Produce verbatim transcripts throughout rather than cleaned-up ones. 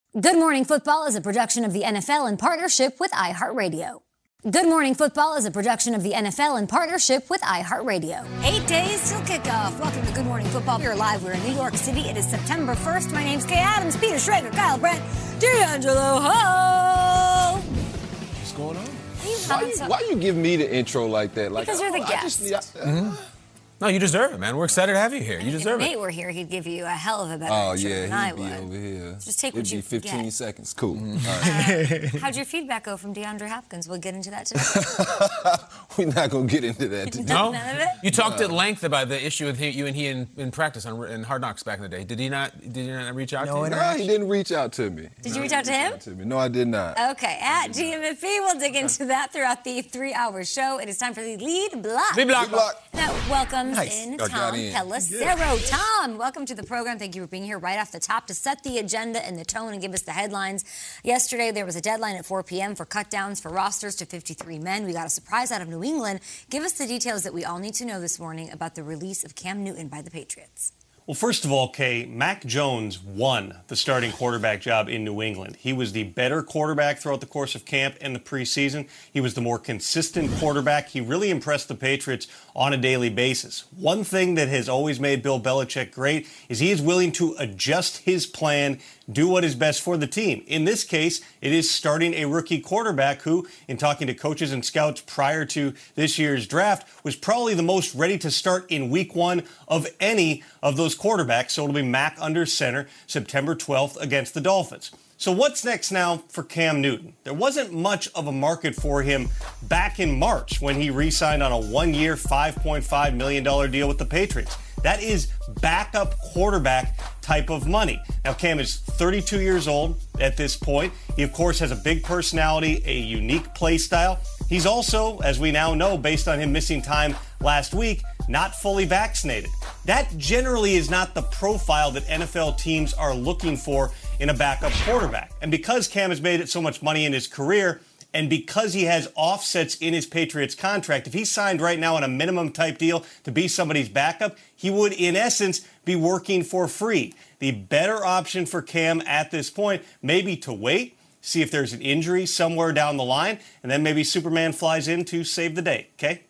Good Morning Football is a production of the N F L in partnership with iHeartRadio. Good Morning Football is a production of the N F L in partnership with iHeartRadio. Eight days till kickoff. Welcome to Good Morning Football. We're live. We're in New York City. It is September first. My name's Kay Adams, Peter Schrager, Kyle Brent, D'Angelo Ho. What's going on? Why you, why you give me the intro like that? Like, because you're the I, guest. I just, I, uh, mm-hmm. No, you deserve it, man. We're excited to have you here. You deserve if it. Nate were here, he'd give you a hell of a better oh, intro yeah, than I he'd be would. over here. Just take It'd what you be fifteen get. seconds. Cool. Mm-hmm. All right. Uh, how'd your feedback go from DeAndre Hopkins? We'll get into that today. We're not going to get into that today. No? None of it? You talked at length about the issue with he, you and he in, in practice on in Hard Knocks back in the day. Did he not Did he not reach out No, to you? No, he didn't reach out to me. Did no, you reach out to him? To me. No, I did not. Okay, at G M F B, we'll dig into that throughout the three-hour show. It is time for the lead block. Lead block. block. That welcomes Nice. in I Tom got in. Pelissero. Tom, welcome to the program. Thank you for being here right off the top to set the agenda and the tone and give us the headlines. Yesterday, there was a deadline at four p.m. for cutdowns for rosters to fifty-three men. We got a surprise out of New England. Give us the details that we all need to know this morning about the release of Cam Newton by the Patriots. Well, first of all, Kay, Mac Jones won the starting quarterback job in New England. He was the better quarterback throughout the course of camp and the preseason. He was the more consistent quarterback. He really impressed the Patriots on a daily basis. One thing that has always made Bill Belichick great is he is willing to adjust his plan, do what is best for the team. In this case, it is starting a rookie quarterback who, in talking to coaches and scouts prior to this year's draft, was probably the most ready to start in week one of any of those quarterbacks. So it'll be Mac under center September twelfth against the Dolphins. So what's next now for Cam Newton? There wasn't much of a market for him back in March when he re-signed on a one-year, five point five million dollars deal with the Patriots. That is backup quarterback type of money. Now, Cam is thirty-two years old at this point. He, of course, has a big personality, a unique play style. He's also, as we now know, based on him missing time last week, not fully vaccinated. That generally is not the profile that N F L teams are looking for in a backup quarterback. And because Cam has made it so much money in his career, and because he has offsets in his Patriots contract, if he signed right now on a minimum type deal to be somebody's backup, he would, in essence, be working for free. The better option for Cam at this point may be to wait, see if there's an injury somewhere down the line, and then maybe Superman flies in to save the day, okay?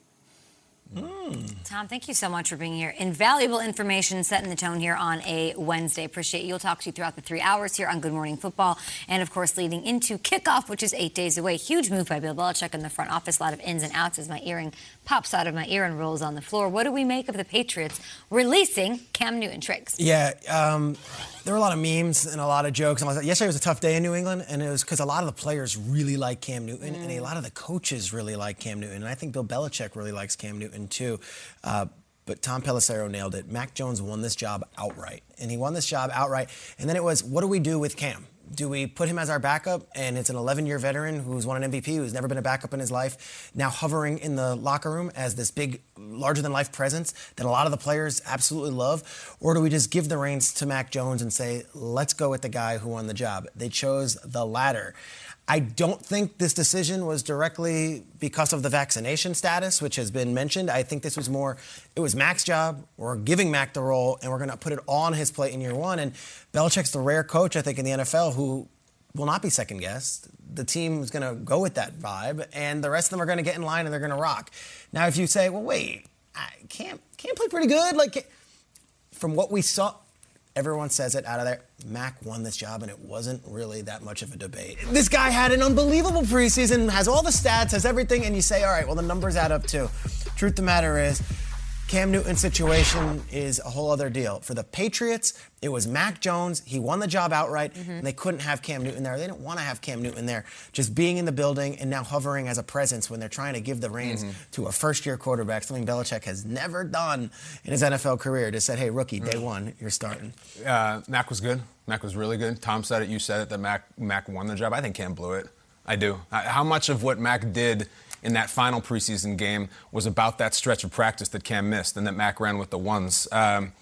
Mm. Tom, thank you so much for being here. Invaluable information setting the tone here on a Wednesday. Appreciate you. We'll talk to you throughout the three hours here on Good Morning Football. And, of course, leading into kickoff, which is eight days away. Huge move by Bill Belichick in the front office. A lot of ins and outs as my earring pops out of my ear and rolls on the floor. What do we make of the Patriots releasing Cam Newton? Triggs? Yeah, um, there were a lot of memes and a lot of jokes. And yesterday was a tough day in New England, and it was because a lot of the players really like Cam Newton, mm. and a lot of the coaches really like Cam Newton. And I think Bill Belichick really likes Cam Newton, too. Uh, but Tom Pelissero nailed it. Mac Jones won this job outright, and he won this job outright. And then it was, what do we do with Cam? Do we put him as our backup? And it's an eleven-year veteran who's won an M V P, who's never been a backup in his life, now hovering in the locker room as this big, larger-than-life presence that a lot of the players absolutely love? Or do we just give the reins to Mac Jones and say, let's go with the guy who won the job? They chose the latter. I don't think this decision was directly because of the vaccination status, which has been mentioned. I think this was more, it was Mac's job. We're giving Mac the role, and we're going to put it all on his plate in year one. And Belichick's the rare coach, I think, in the N F L who will not be second-guessed. The team is going to go with that vibe, and the rest of them are going to get in line, and they're going to rock. Now, if you say, well, wait, I can't, can't play pretty good. Like, from what we saw, everyone says it out of there. Mac won this job, and it wasn't really that much of a debate. This guy had an unbelievable preseason, has all the stats, has everything, and you say, all right, well, the numbers add up too. Truth of the matter is, Cam Newton's situation is a whole other deal. For the Patriots, it was Mac Jones. He won the job outright, mm-hmm. and they couldn't have Cam Newton there. They didn't want to have Cam Newton there. Just being in the building and now hovering as a presence when they're trying to give the reins mm-hmm. to a first-year quarterback, something Belichick has never done in his N F L career. Just said, hey, rookie, day mm-hmm. one, you're starting. Uh, Mac was good. Mac was really good. Tom said it. You said it, that Mac, Mac won the job. I think Cam blew it. I do. How much of what Mac did in that final preseason game was about that stretch of practice that Cam missed and that Mac ran with the ones. Um,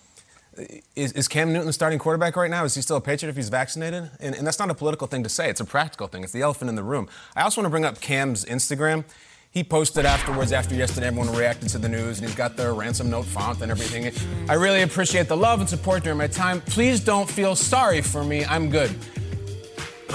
is, is Cam Newton the starting quarterback right now? Is he still a Patriot if he's vaccinated? And, and that's not a political thing to say. It's a practical thing. It's the elephant in the room. I also want to bring up Cam's Instagram. He posted afterwards, after yesterday, everyone reacted to the news, and he's got the ransom note font and everything. I really appreciate the love and support during my time. Please don't feel sorry for me. I'm good.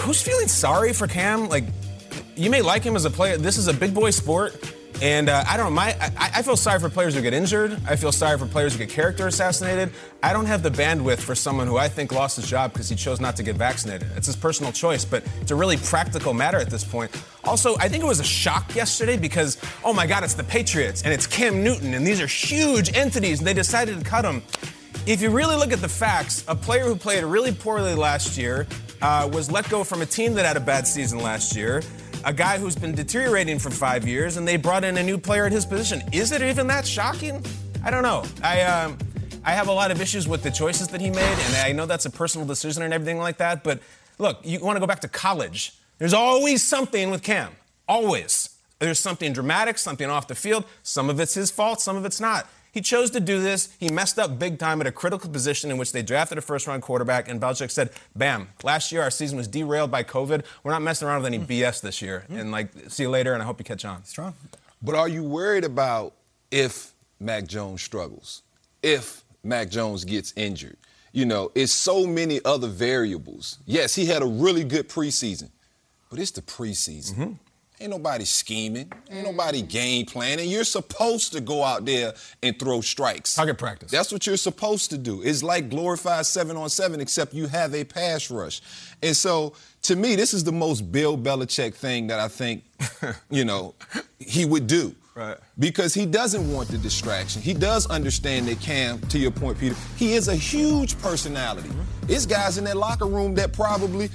who's feeling sorry for Cam? Like, you may like him as a player. This is a big boy sport. And uh, I don't know, my, I, I feel sorry for players who get injured. I feel sorry for players who get character assassinated. I don't have the bandwidth for someone who I think lost his job because he chose not to get vaccinated. It's his personal choice, but it's a really practical matter at this point. Also, I think it was a shock yesterday because, oh my God, it's the Patriots and it's Cam Newton and these are huge entities and they decided to cut him. If you really look at the facts, a player who played really poorly last year uh, was let go from a team that had a bad season last year. A guy who's been deteriorating for five years, and they brought in a new player at his position. Is it even that shocking? I don't know. I um, I have a lot of issues with the choices that he made, and I know that's a personal decision and everything like that. But look, you want to go back to college. There's always something with Cam. Always. There's something dramatic, something off the field. Some of it's his fault, some of it's not. He chose to do this. He messed up big time at a critical position in which they drafted a first-round quarterback, and Belichick said, bam, last year our season was derailed by COVID. We're not messing around with any B S this year. And, like, see you later, and I hope you catch on. Strong. But are you worried about if Mac Jones struggles, if Mac Jones gets injured? You know, it's so many other variables. Yes, he had a really good preseason, but it's the preseason. Mm-hmm. Ain't nobody scheming. Ain't nobody game planning. You're supposed to go out there and throw strikes. Target practice. That's what you're supposed to do. It's like glorified seven on seven, except you have a pass rush. And so, to me, this is the most Bill Belichick thing that I think, you know, he would do. Right. Because he doesn't want the distraction. He does understand that Cam, to your point, Peter, he is a huge personality. Mm-hmm. There's guys in that locker room that probably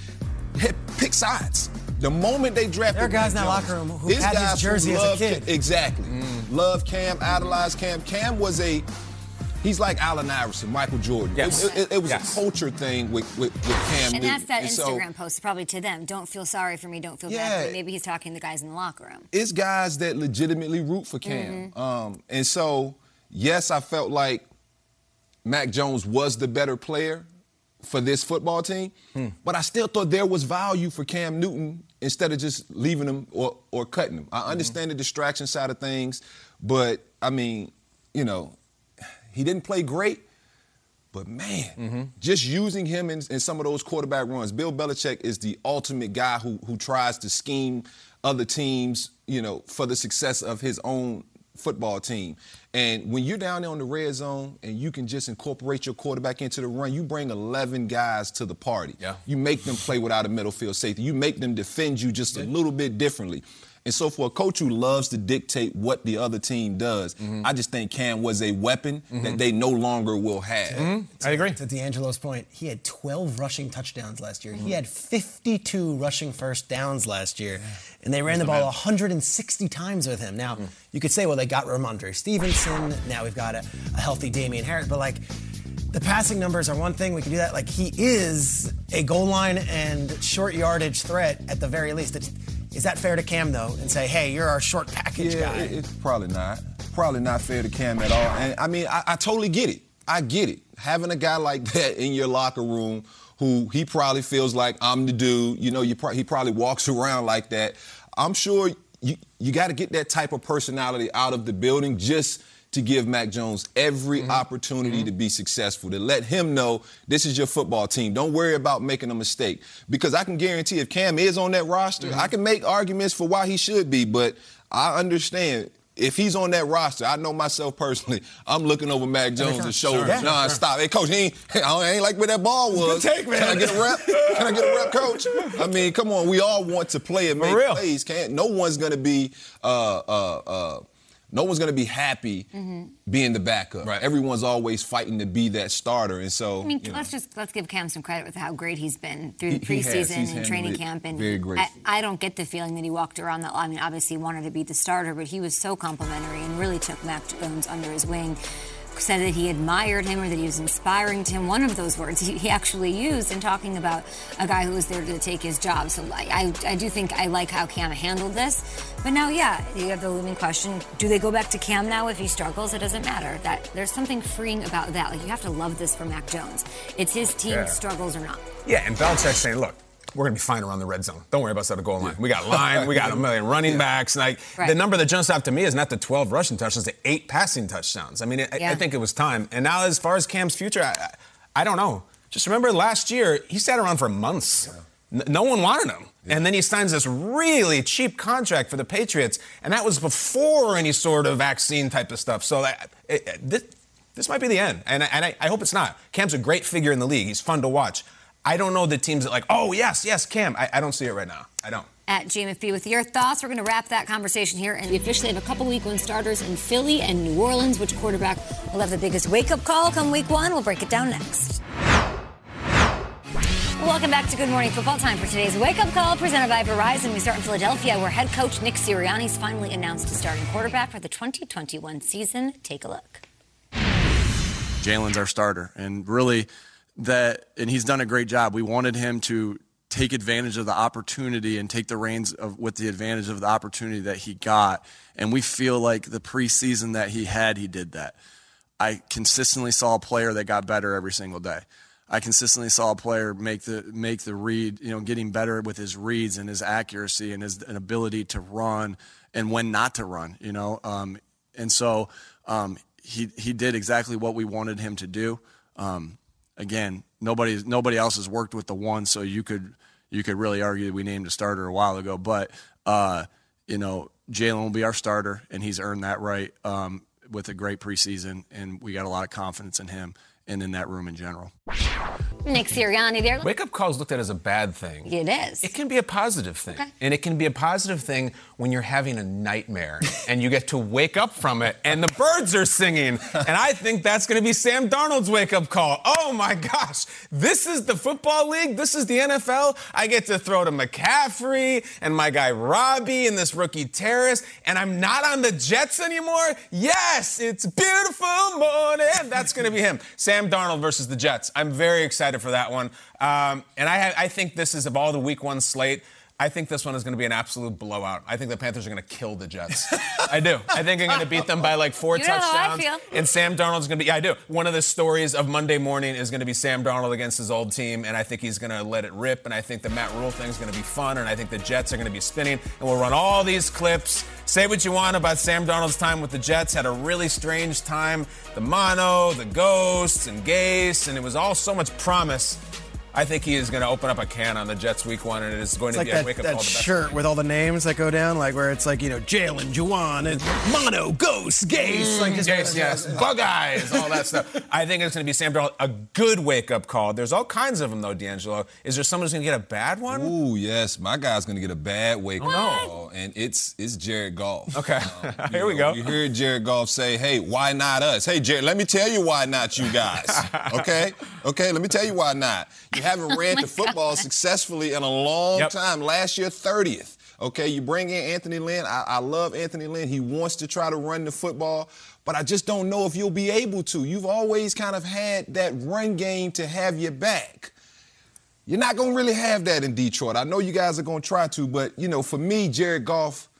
pick sides. The moment they drafted there are guys in that locker room who had his jersey as a kid. Cam, exactly. Mm. Love Cam, idolize Cam. Cam was a, he's like Allen Iverson, Michael Jordan. Yes. It, it, it was yes. a culture thing with, with, with Cam And Newton. that's that and Instagram so, post, probably to them. Don't feel sorry for me, don't feel yeah, bad for me. Maybe he's talking to the guys in the locker room. It's guys that legitimately root for Cam. Mm-hmm. Um, and so, yes, I felt like Mac Jones was the better player for this football team, hmm. but I still thought there was value for Cam Newton instead of just leaving him or, or cutting him. I understand mm-hmm. the distraction side of things, but, I mean, you know, he didn't play great, but, man, mm-hmm. just using him in, in some of those quarterback runs. Bill Belichick is the ultimate guy who, who tries to scheme other teams, you know, for the success of his own football team. And when you're down there on the red zone and you can just incorporate your quarterback into the run, you bring eleven guys to the party. Yeah. You make them play without a middle field safety. You make them defend you just a little bit differently. And so for a coach who loves to dictate what the other team does, mm-hmm. I just think Cam was a weapon mm-hmm. that they no longer will have. Mm-hmm. I agree. To D'Angelo's point, he had twelve rushing touchdowns last year. Mm-hmm. He had fifty-two rushing first downs last year. Yeah. And they ran He's the ball one hundred sixty times with him. Now, mm-hmm. you could say, well, they got Ramondre Stevenson. Now we've got a, a healthy Damian Harris. But, like, the passing numbers are one thing. We can do that. Like, he is a goal line and short yardage threat at the very least. It's, Is that fair to Cam, though, and say, hey, you're our short package yeah, guy? It, it's probably not. Probably not fair to Cam at all. And, I mean, I, I totally get it. I get it. Having a guy like that in your locker room who he probably feels like, I'm the dude, you know, you pro- he probably walks around like that. I'm sure you, you got to get that type of personality out of the building just to give Mac Jones every mm-hmm. opportunity mm-hmm. to be successful, to let him know this is your football team. Don't worry about making a mistake. Because I can guarantee if Cam is on that roster, mm-hmm. I can make arguments for why he should be, but I understand if he's on that roster, I know myself personally, I'm looking over Mac Jones' shoulder. Sure, nah, sure. stop. Hey, Coach, he ain't, I ain't like where that ball was. Good take, man. Can I get a rep? Can I get a rep, Coach? I mean, come on. We all want to play and make plays. Can't, no one's going to be uh, uh, uh, no one's going to be happy mm-hmm. being the backup. Right. Everyone's always fighting to be that starter. And so, I mean, you know. let's just let's give Cam some credit with how great he's been through the He- he has. preseason He's and training handled it camp. And very great. I, I don't get the feeling that he walked around that. I mean, obviously he wanted to be the starter, but he was so complimentary and really took Mac Jones under his wing. Said that he admired him or that he was inspiring to him. One of those words he, he actually used in talking about a guy who was there to take his job. So I, I, I do think I like how Cam handled this. But now, yeah, you have the looming question, do they go back to Cam now if he struggles? It doesn't matter. That there's something freeing about that. Like, you have to love this for Mac Jones. It's his team, Yeah. struggles or not. Yeah, and Belichick's saying, look, we're going to be fine around the red zone. Don't worry about the goal line. We got line, we got a million running backs. Like Right. The number that jumps out to me is not the twelve rushing touchdowns, the eight passing touchdowns. I mean, I, Yeah. I think it was time. And now as far as Cam's future, I, I, I don't know. Just remember last year, he sat around for months. N- no one wanted him. Yeah. And then he signs this really cheap contract for the Patriots, and that was before any sort of vaccine type of stuff. So that, it, it, this, this might be the end, and, I, and I, I hope it's not. Cam's a great figure in the league. He's fun to watch. I don't know the teams that like, oh, yes, yes, Cam. I, I don't see it right now. I don't. At G M F B with your thoughts. We're going to wrap that conversation here. And we officially have a couple week one starters in Philly and New Orleans. Which quarterback will have the biggest wake-up call come week one? We'll break it down next. Welcome back to Good Morning Football. Time for today's wake-up call presented by Verizon. We start in Philadelphia, where head coach Nick Sirianni's finally announced a starting quarterback for the twenty twenty-one season. Take a look. Jalen's our starter, and really that, and he's done a great job. We wanted him to take advantage of the opportunity and take the reins of with the advantage of the opportunity that he got. And we feel like the preseason that he had, he did that. I consistently saw a player that got better every single day. I consistently saw a player make the make the read, you know, getting better with his reads and his accuracy and his an ability to run and when not to run, you know. Um, and so um, he he did exactly what we wanted him to do. Um, again, nobody nobody else has worked with the one, so you could you could really argue that we named a starter a while ago. But uh, you know, Jalen will be our starter, and he's earned that right um, with a great preseason, and we got a lot of confidence in him and in that room in general. Nick Sirianni there. Wake-up calls looked at as a bad thing. It is. It can be a positive thing. Okay. And it can be a positive thing when you're having a nightmare and you get to wake up from it and the birds are singing. And I think that's going to be Sam Darnold's wake-up call. Oh, my gosh. This is the football league. This is the N F L. I get to throw to McCaffrey and my guy Robbie and this rookie Terrace. And I'm not on the Jets anymore. Yes, it's a beautiful morning. That's going to be him. Sam Darnold versus the Jets. I'm very excited for that one. Um, and I, I think this is, of all the week one slate, I think this one is going to be an absolute blowout. I think the Panthers are going to kill the Jets. I do. I think they're going to beat them by like four you know touchdowns. how I feel. And Sam Darnold's going to be, yeah, I do. One of the stories of Monday morning is going to be Sam Darnold against his old team, and I think he's going to let it rip, and I think the Matt Rule thing is going to be fun, and I think the Jets are going to be spinning, and we'll run all these clips. Say what you want about Sam Darnold's time with the Jets. Had a really strange time. The mono, the ghosts, and Gase, and it was all so much promise. I think he is going to open up a can on the Jets week one, and it is going it's to like be that, a wake-up that call. The best shirt with all the names that go down, like where it's like, you know, Jalen, Juwan, and Mono, Ghost, Gase. Mm, like just yes, yes, Bug Eyes, all that stuff. I think it's going to be Sam Darnold, a good wake-up call. There's all kinds of them, though, D'Angelo. Is there someone who's going to get a bad one? Ooh, yes. My guy's going to get a bad wake-up Oh, no. call, and it's it's Jared Goff. Okay. Um, Here we know, go. You heard Jared Goff say, hey, why not us? Hey, Jared, let me tell you why not you guys. Okay? Okay, let me tell you why not. You haven't ran the football successfully in a long Yep. time. Last year, thirtieth. Okay, you bring in Anthony Lynn. I, I love Anthony Lynn. He wants to try to run the football, but I just don't know if you'll be able to. You've always kind of had that run game to have your back. You're not going to really have that in Detroit. I know you guys are going to try to, but, you know, for me, Jared Goff,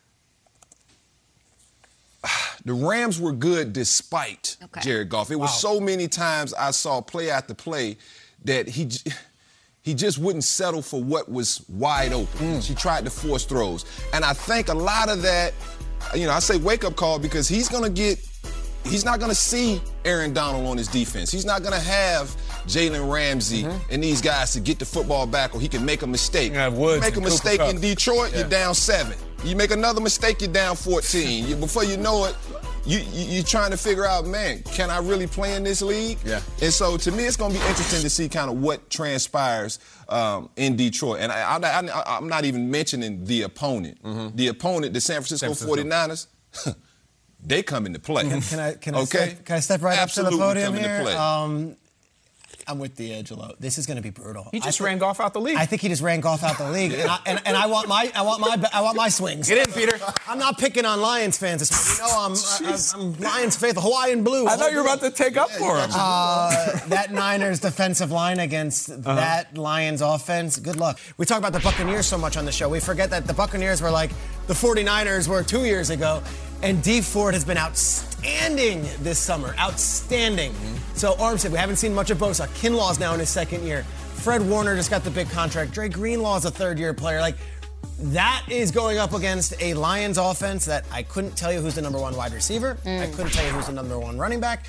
the Rams were good despite Okay. Jared Goff. It was Wow. so many times I saw play after play that he he just wouldn't settle for what was wide open. He tried to force throws. And I think a lot of that, you know, I say wake-up call because he's going to get he's not going to see Aaron Donald on his defense. He's not going to have Jalen Ramsey mm-hmm. and these guys to get the football back, or he can make a mistake. You have Woods make a and mistake Cooper in Kupp. Detroit, Yeah. you're down seven. You make another mistake, you're down fourteen. You, before you know it, you, you, you're trying to figure out, man, can I really play in this league? Yeah. And so to me, it's going to be interesting to see kind of what transpires um, in Detroit. And I, I, I, I'm not even mentioning the opponent. Mm-hmm. The opponent, the San Francisco, San Francisco. forty-niners, they come into play. Can, can I can I, okay? step, can I step right Absolutely up to the podium come into here? play. Um, I'm with D'Angelo. This is going to be brutal. He just I ran Goff out the league. I think he just ran Goff out the league, and, I, and, and I want my I want my I want my swings. Get in, Peter. I'm not picking on Lions fans. This morning. You know I'm, I'm, I'm Lions faithful, Hawaiian blue. I thought you were about to take up for him. Uh, that Niners defensive line against uh-huh. that Lions offense, good luck. We talk about the Buccaneers so much on the show. We forget that the Buccaneers were like the forty-niners were two years ago. And Dee Ford has been outstanding this summer. Outstanding. Mm-hmm. So Armstead, we haven't seen much of Bosa. Kinlaw's now in his second year. Fred Warner just got the big contract. Dre Greenlaw's a third-year player. Like, that is going up against a Lions offense that I couldn't tell you who's the number one wide receiver. Mm. I couldn't tell you who's the number one running back.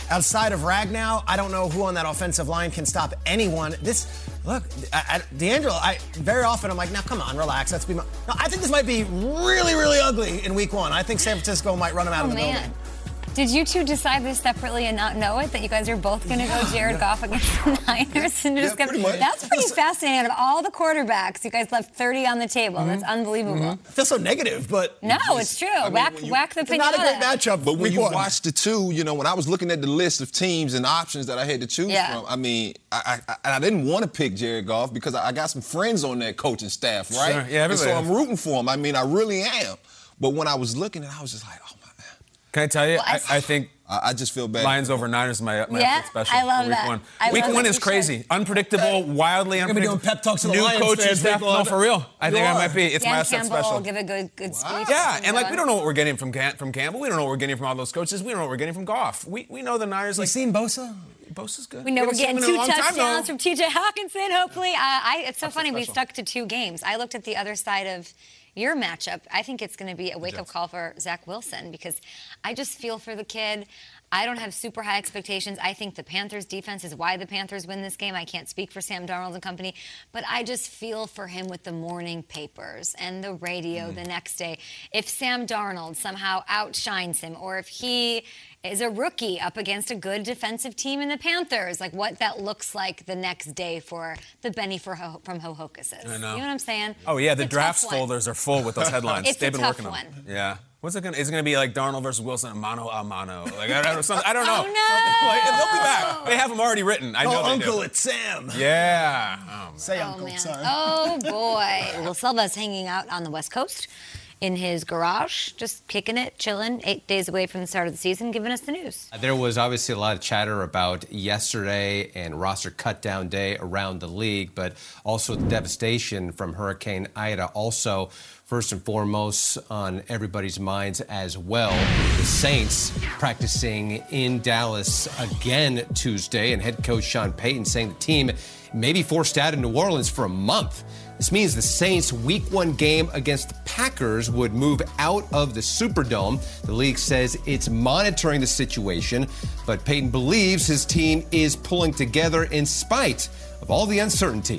outside of Ragnow, I don't know who on that offensive line can stop anyone. This, look, I, I, D'Angelo, I very often I'm like, now come on, relax. Let's be. No, I think this might be really, really ugly in week one. I think San Francisco might run them out oh, of the man. building. Did you two decide this separately and not know it? That you guys are both going to yeah, go Jared yeah. Goff against the Niners? And just yeah, gonna, pretty much. That's pretty fascinating. Out of all the quarterbacks, you guys left thirty on the table. Mm-hmm. That's unbelievable. Mm-hmm. I feel so negative, but... No, it's true. I mean, whack, you, whack the pinata. Not a great matchup. But when you one. watch the two, you know, when I was looking at the list of teams and options that I had to choose yeah. from, I mean, I, I, I didn't want to pick Jared Goff because I got some friends on that coaching staff, right? Sure. Yeah, and so is. I'm rooting for him. I mean, I really am. But when I was looking, I was just like, oh, my man. Can I tell you? Well, I, I, I think... I just feel bad. Lions over Niners is my, my yeah, special. I love week that. One. I week love one that. is crazy. Should. Unpredictable, wildly You're unpredictable. You're going to be doing pep talks to the New Lions coaches, fans. staff. No, for real. I think you I are. might be. It's Dan my upset Campbell special. will give a good, good Wow. speech. Yeah, and like we don't know what we're getting from Cam- from Campbell. We don't know what we're getting from all those coaches. We don't know what we're getting from Goff. We we know the Niners. You Like seen Bosa? Bosa's good. We know We we're haven't seen getting him in a two long time, touchdowns though. from T J Hawkinson, hopefully. Uh, I, it's so That's funny. We special. stuck to two games. I looked at the other side of your matchup. I think it's going to be a wake-up call for Zach Wilson because I just feel for the kid. I don't have super high expectations. I think the Panthers' defense is why the Panthers win this game. I can't speak for Sam Darnold and company, but I just feel for him with the morning papers and the radio mm. the next day. If Sam Darnold somehow outshines him, or if he is a rookie up against a good defensive team in the Panthers, like what that looks like the next day for the Benny for Ho- from Ho-Hocuses. I know. You know what I'm saying? Oh, yeah, the It's a drafts tough one. folders are full with those headlines. It's They've a been tough working one. them. Yeah. What's it going to, is it going to be like Darnold versus Wilson, mano a mano? Like, I, I, don't, I don't know. Oh, no. Like, they'll be back. They have them already written. I know Oh, they Uncle, do. it's Sam. Yeah. Oh, man. Say Oh, Uncle, man. sorry. Oh, boy. Well, Silva's hanging out on the West Coast in his garage, just kicking it, chilling, eight days away from the start of the season, giving us the news. There was obviously a lot of chatter about yesterday and roster cutdown day around the league, but also the devastation from Hurricane Ida also first and foremost on everybody's minds as well. The Saints practicing in Dallas again Tuesday, and head coach Sean Payton saying the team may be forced out of New Orleans for a month. This means the Saints' week one game against the Packers would move out of the Superdome. The league says it's monitoring the situation, but Payton believes his team is pulling together in spite of all the uncertainty.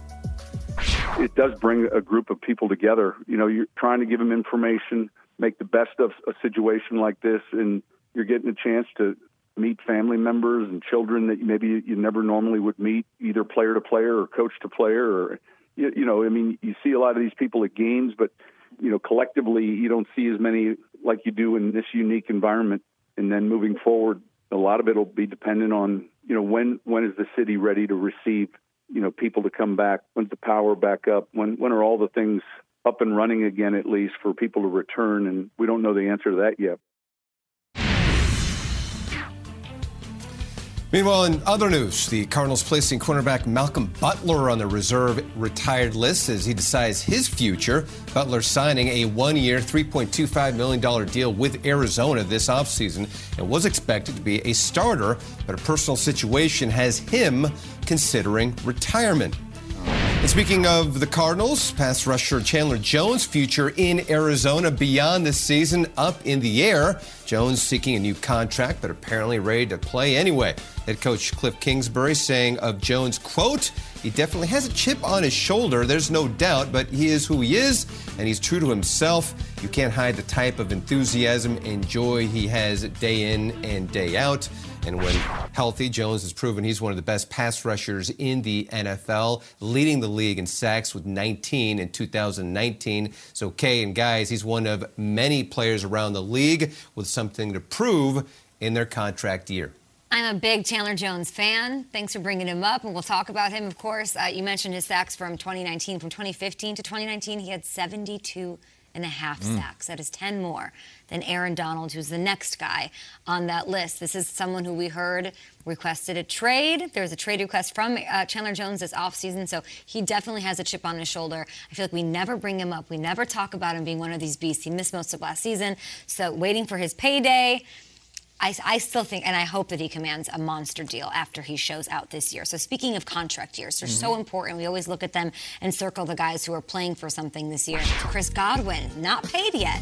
It does bring a group of people together. You know, you're trying to give them information, make the best of a situation like this, and you're getting a chance to meet family members and children that maybe you never normally would meet, either player to player or coach to player. Or, you, you know, I mean, you see a lot of these people at games, but, you know, collectively you don't see as many like you do in this unique environment. And then moving forward, a lot of it will be dependent on, you know, when when is the city ready to receive, you know, people to come back? When's the power back up? When when are all the things up and running again, at least for people to return? And we don't know the answer to that yet. Meanwhile, in other news, the Cardinals placing cornerback Malcolm Butler on the reserve retired list as he decides his future. Butler signing a one-year, three point two five million dollars deal with Arizona this offseason and was expected to be a starter, but a personal situation has him considering retirement. And speaking of the Cardinals, pass rusher Chandler Jones' future in Arizona beyond the season up in the air. Jones seeking a new contract, but apparently ready to play anyway. Head coach Cliff Kingsbury saying of Jones, quote, he definitely has a chip on his shoulder, there's no doubt, but he is who he is, and he's true to himself. You can't hide the type of enthusiasm and joy he has day in and day out. And when healthy, Jones has proven he's one of the best pass rushers in the N F L, leading the league in sacks with nineteen in two thousand nineteen. So, Kay and guys, he's one of many players around the league with something to prove in their contract year. I'm a big Chandler Jones fan. Thanks for bringing him up, and we'll talk about him, of course. Uh, you mentioned his sacks from twenty nineteen. From twenty fifteen to twenty nineteen, he had seventy-two and a half mm. sacks. That is ten more than Aaron Donald, who's the next guy on that list. This is someone who we heard requested a trade. There was a trade request from uh, Chandler Jones this offseason, so he definitely has a chip on his shoulder. I feel like we never bring him up. We never talk about him being one of these beasts. He missed most of last season, so waiting for his payday. I, I still think, and I hope that he commands a monster deal after he shows out this year. So speaking of contract years, they're mm-hmm. so important. We always look at them and circle the guys who are playing for something this year. Chris Godwin, not paid yet.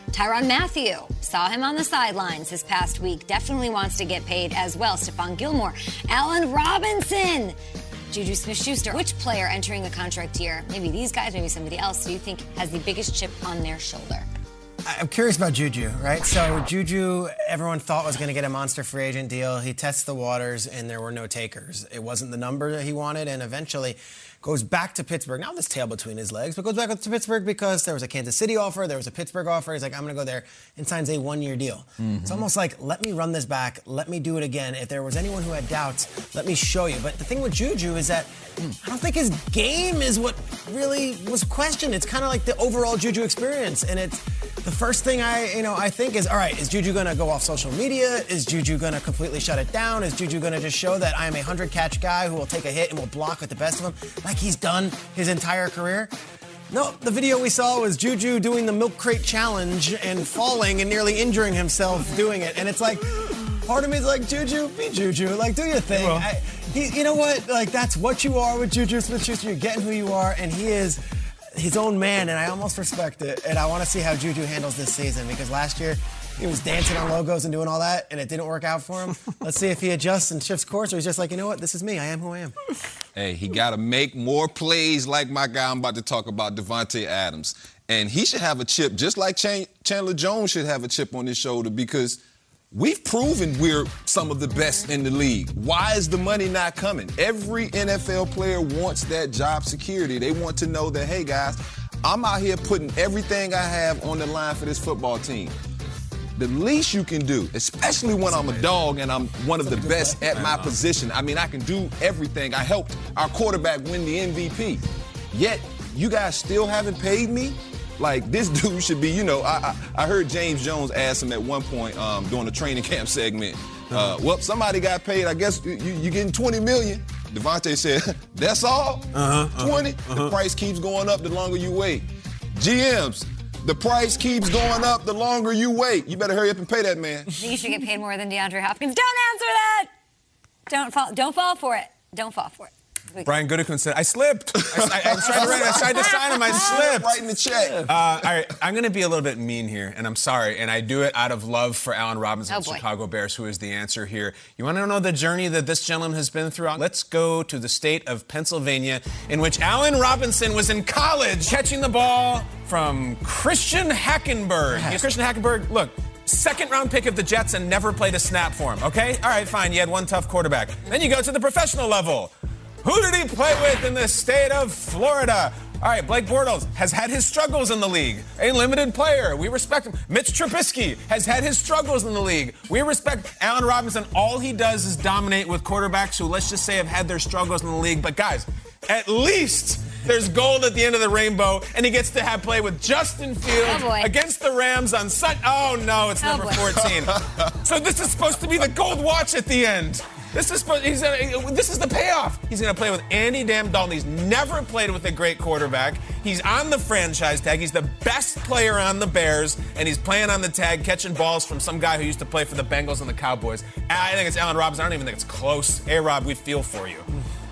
Tyrann Mathieu, saw him on the sidelines this past week, definitely wants to get paid as well. Stephon Gilmore, Allen Robinson, Juju Smith-Schuster. Which player entering the contract year, maybe these guys, maybe somebody else, do you think has the biggest chip on their shoulder? I'm curious about Juju, right? So Juju, everyone thought was going to get a monster free agent deal. He tests the waters, and there were no takers. It wasn't the number that he wanted, and eventually goes back to Pittsburgh. Not with his tail between his legs, but goes back to Pittsburgh because there was a Kansas City offer, there was a Pittsburgh offer. He's like, I'm going to go there, and signs a one-year deal. Mm-hmm. It's almost like, let me run this back, let me do it again. If there was anyone who had doubts, let me show you. But the thing with Juju is that I don't think his game is what really was questioned. It's kind of like the overall Juju experience, and it's the first thing I, you know, I think is, all right, is Juju going to go off social media? Is Juju going to completely shut it down? Is Juju going to just show that I am a hundred-catch guy who will take a hit and will block with the best of them, like he's done his entire career? No, the video we saw was Juju doing the milk crate challenge and falling and nearly injuring himself doing it. And it's like, part of me is like, Juju, be Juju. Like, do your thing. I, he, you know what? Like, that's what you are with Juju Smith-Schuster. You're getting who you are, and he is his own man, and I almost respect it. And I want to see how Juju handles this season, because last year he was dancing on logos and doing all that, and it didn't work out for him. Let's see if he adjusts and shifts course, or he's just like, you know what? This is me. I am who I am. Hey, he got to make more plays like my guy I'm about to talk about, Davante Adams. And he should have a chip, just like Ch- Chandler Jones should have a chip on his shoulder, because we've proven we're some of the best in the league. Why is the money not coming? Every N F L player wants that job security. They want to know that, hey, guys, I'm out here putting everything I have on the line for this football team. The least you can do, especially when I'm a dog and I'm one of the best at my position, I mean, I can do everything. I helped our quarterback win the M V P. Yet, you guys still haven't paid me? Like, this dude should be, you know, I I, I heard James Jones ask him at one point um, during the training camp segment, uh, well, somebody got paid, I guess you, you're getting twenty million dollars. Davante said, that's all? Uh-huh, twenty? Uh-huh. The price keeps going up the longer you wait. G Ms, the price keeps going up the longer you wait. You better hurry up and pay that man. You should get paid more than DeAndre Hopkins. Don't answer that! Don't fall, don't fall for it. Don't fall for it. Brian Gutekunst said, I slipped. I, I, I, tried to write, I tried to sign him. I slipped. Writing the check. Uh, all right, I'm going to be a little bit mean here, and I'm sorry. And I do it out of love for Allen Robinson, oh, the Chicago Bears, who is the answer here. You want to know the journey that this gentleman has been through? Let's go to the state of Pennsylvania, in which Allen Robinson was in college catching the ball from Christian Hackenberg. Yes. Christian Hackenberg, look, second round pick of the Jets and never played a snap for him, okay? All right, fine, you had one tough quarterback. Then you go to the professional level. Who did he play with in the state of Florida? All right, Blake Bortles has had his struggles in the league. A limited player. We respect him. Mitch Trubisky has had his struggles in the league. We respect Allen Robinson. All he does is dominate with quarterbacks who, let's just say, have had their struggles in the league. But, guys, at least there's gold at the end of the rainbow, and he gets to have play with Justin Fields oh against the Rams on Sunday. Oh, no, it's oh number boy. fourteen. So this is supposed to be the gold watch at the end. This is he's gonna, this is the payoff. He's going to play with Andy Damn Dalton. He's never played with a great quarterback. He's on the franchise tag. He's the best player on the Bears, and he's playing on the tag, catching balls from some guy who used to play for the Bengals and the Cowboys. I think it's Allen Robinson. I don't even think it's close. Hey, Rob, we feel for you.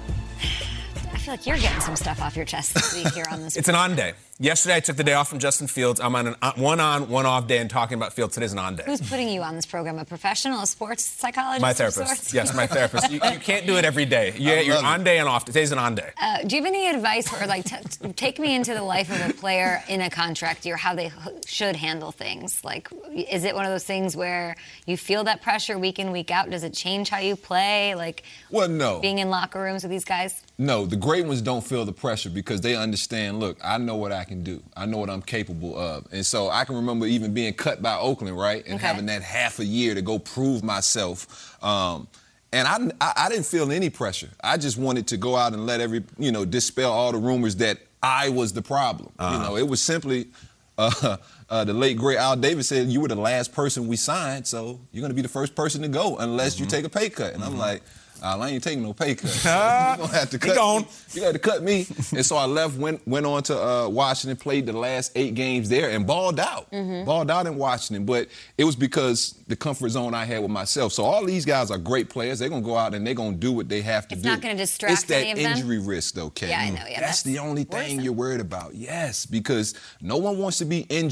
I feel like you're getting some stuff off your chest this week here on this. It's an on day. Yesterday, I took the day off from Justin Fields. I'm on an one on, one off day and talking about Fields. Today's an on day. Who's putting you on this program? A professional, a sports psychologist? My therapist. Yes, my therapist. You, you can't do it every day. You, you're on day and off. Today's an on day. Uh, do you have any advice or like t- take me into the life of a player in a contract year, how they h- should handle things? Like, is it one of those things where you feel that pressure week in, week out? Does it change how you play? Like, well, no. Being in locker rooms with these guys? No, the great ones don't feel the pressure because they understand, look, I know what I can do. I know what I'm capable of. And so I can remember even being cut by Oakland, right, and okay. having that half a year to go prove myself. Um, and I, I, I didn't feel any pressure. I just wanted to go out and let every, you know, dispel all the rumors that I was the problem. Uh-huh. You know, it was simply uh, uh, the late, great Al Davis said, you were the last person we signed, so you're going to be the first person to go unless mm-hmm. you take a pay cut. And mm-hmm. I'm like, Uh, I ain't taking no pay cut. So you're gonna have to cut gone. me. You got to cut me. And so I left, went went on to uh, Washington, played the last eight games there, and balled out. Mm-hmm. Balled out in Washington. But it was because the comfort zone I had with myself. So all these guys are great players. They're going to go out and they're going to do what they have to it's do. It's not going to distract It's that any of them? injury risk, though, Kate. Yeah, I know. Yeah, that's, that's the only thing worrisome. you're worried about. Yes, because no one wants to be injured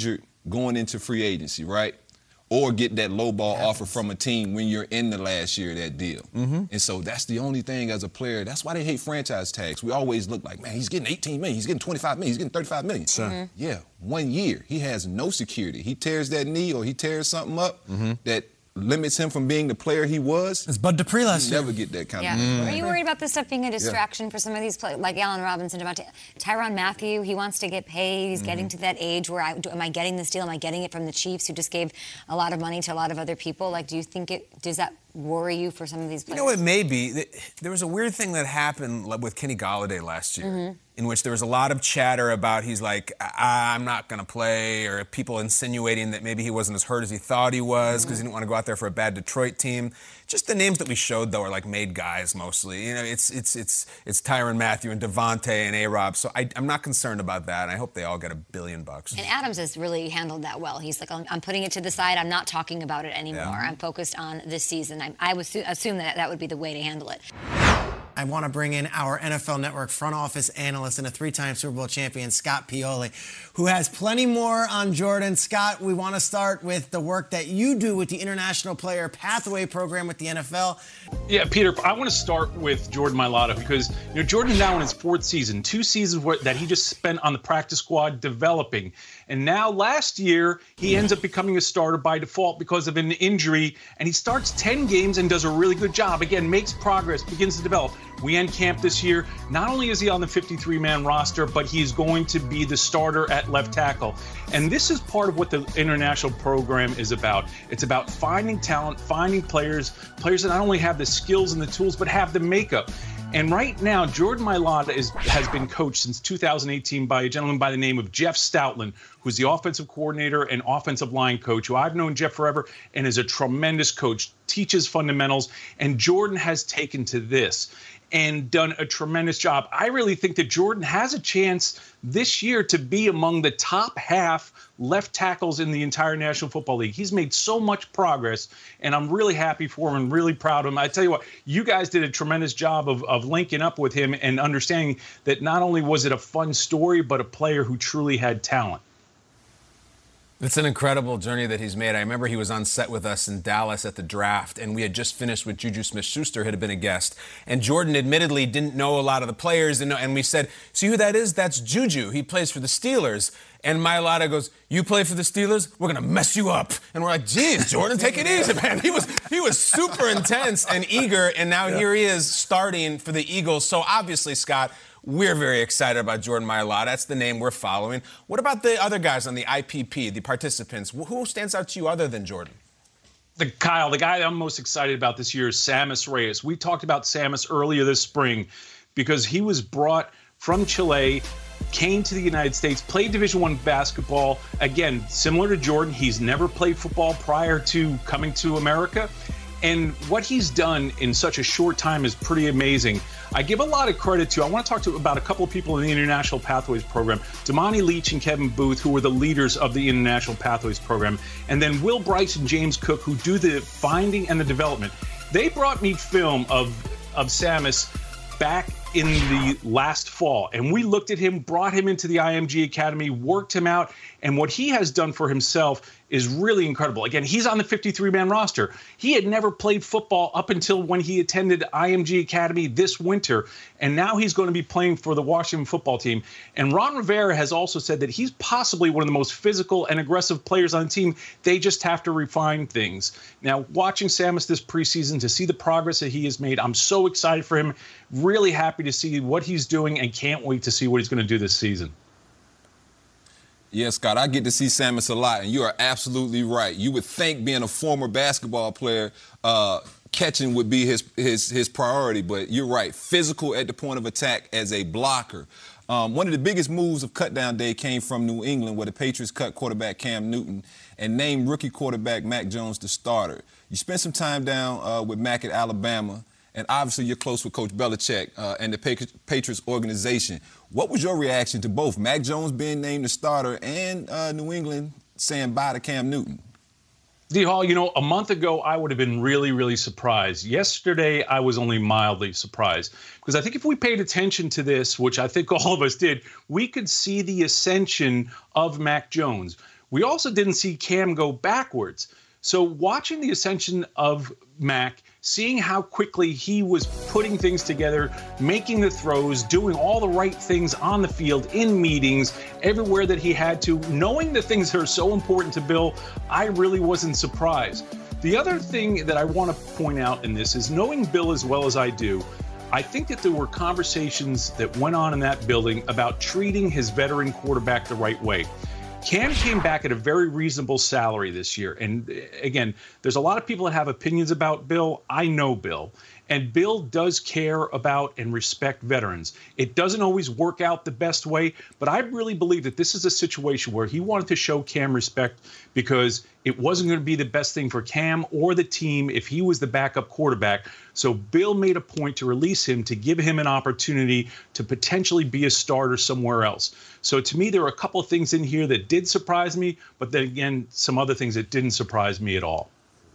going into free agency, right? Or get that low ball offer from a team when you're in the last year of that deal. Mm-hmm. And so that's the only thing as a player. That's why they hate franchise tags. We always look like, man, he's getting eighteen million, he's getting twenty-five million, he's getting thirty-five million. Sure. Mm-hmm. Yeah, one year. He has no security. He tears that knee or he tears something up mm-hmm. that limits him from being the player he was. It's Bud Dupree last year. Never get that kind yeah. of mm. Are you worried about this stuff being a distraction yeah. for some of these players, like Allen Robinson, Devontae, Tyrann Mathieu? He wants to get paid. He's mm-hmm. getting to that age where I, do, am I getting this deal? Am I getting it from the Chiefs, who just gave a lot of money to a lot of other people? Like, do you think it does that worry you for some of these players? You know, it may be. There was a weird thing that happened with Kenny Golladay last year. Mm-hmm. In which there was a lot of chatter about he's like, I'm not going to play, or people insinuating that maybe he wasn't as hurt as he thought he was because mm-hmm. he didn't want to go out there for a bad Detroit team. Just the names that we showed, though, are like made guys mostly. You know, it's it's it's it's Tyrann Mathieu and Devontae and A-Rob. So I, I'm not concerned about that. And I hope they all get a billion bucks. And Adams has really handled that well. He's like, I'm putting it to the side. I'm not talking about it anymore. Yeah. I'm focused on this season. I, I would assume that that would be the way to handle it. I want to bring in our N F L Network front office analyst and a three-time Super Bowl champion, Scott Pioli, who has plenty more on Jordan. Scott, we want to start with the work that you do with the International Player Pathway Program with the N F L. Yeah, Peter, I want to start with Jordan Mailata because, you know, Jordan now in his fourth season, two seasons where, that he just spent on the practice squad developing. And now last year, he ends up becoming a starter by default because of an injury. And he starts ten games and does a really good job. Again, makes progress, begins to develop. We end camp this year. Not only is he on the fifty-three man roster, but he's going to be the starter at left tackle. And this is part of what the international program is about. It's about finding talent, finding players, players that not only have the skills and the tools, but have the makeup. And right now, Jordan Mailata is, has been coached since two thousand eighteen by a gentleman by the name of Jeff Stoutland, who's the offensive coordinator and offensive line coach, who I've known Jeff forever and is a tremendous coach, teaches fundamentals. And Jordan has taken to this and done a tremendous job. I really think that Jordan has a chance this year to be among the top half left tackles in the entire National Football League. He's made so much progress, and I'm really happy for him and really proud of him. I tell you what, you guys did a tremendous job of, of linking up with him and understanding that not only was it a fun story, but a player who truly had talent. It's an incredible journey that he's made. I remember he was on set with us in Dallas at the draft, and we had just finished with Juju Smith-Schuster, had been a guest. And Jordan admittedly didn't know a lot of the players, and, and we said, see who that is? That's Juju. He plays for the Steelers. And Mailata goes, you play for the Steelers? We're going to mess you up. And we're like, geez, Jordan, take it easy, man. He was he was super intense and eager, and now yeah. here he is starting for the Eagles. So obviously, Scott, we're very excited about Jordan Mailata. That's the name we're following. What about the other guys on the I P P, the participants? Who stands out to you other than Jordan? The Kyle, the guy that I'm most excited about this year is Sammis Reyes. We talked about Sammis earlier this spring because he was brought from Chile, came to the United States, played Division One basketball. Again, similar to Jordan, he's never played football prior to coming to America. And what he's done in such a short time is pretty amazing. I give a lot of credit to, I want to talk to about a couple of people in the International Pathways program, Damani Leach and Kevin Booth, who were the leaders of the International Pathways program, and then Will Bryce and James Cook, who do the finding and the development. They brought me film of, of Sammis back in the last fall, and we looked at him, brought him into the I M G Academy, worked him out, and what he has done for himself is really incredible. Again, he's on the fifty-three man roster. He had never played football up until when he attended I M G Academy this winter, and now he's going to be playing for the Washington football team. And Ron Rivera has also said that he's possibly one of the most physical and aggressive players on the team. They just have to refine things. Now, watching Sammis this preseason, to see the progress that he has made, I'm so excited for him. Really happy to see what he's doing and can't wait to see what he's going to do this season. Yeah, Scott, I get to see Sammis a lot, and you are absolutely right. You would think being a former basketball player, uh, catching would be his, his, his priority, but you're right. Physical at the point of attack as a blocker. Um, one of the biggest moves of cutdown day came from New England, where the Patriots cut quarterback Cam Newton and named rookie quarterback Mac Jones the starter. You spent some time down uh, with Mac at Alabama, and obviously you're close with Coach Belichick uh, and the Patriots organization. What was your reaction to both Mac Jones being named the starter and uh, New England saying bye to Cam Newton? D. Hall, you know, a month ago, I would have been really, really surprised. Yesterday, I was only mildly surprised because I think if we paid attention to this, which I think all of us did, we could see the ascension of Mac Jones. We also didn't see Cam go backwards. So watching the ascension of Mac, seeing how quickly he was putting things together, making the throws, doing all the right things on the field, in meetings, everywhere that he had to, knowing the things that are so important to Bill, I really wasn't surprised. The other thing that I want to point out in this is, knowing Bill as well as I do, I think that there were conversations that went on in that building about treating his veteran quarterback the right way. Cam came back at a very reasonable salary this year. And again, there's a lot of people that have opinions about Bill. I know Bill. And Bill does care about and respect veterans. It doesn't always work out the best way, but I really believe that this is a situation where he wanted to show Cam respect because it wasn't going to be the best thing for Cam or the team if he was the backup quarterback. So Bill made a point to release him to give him an opportunity to potentially be a starter somewhere else. So to me, there are a couple of things in here that did surprise me, but then again, some other things that didn't surprise me at all.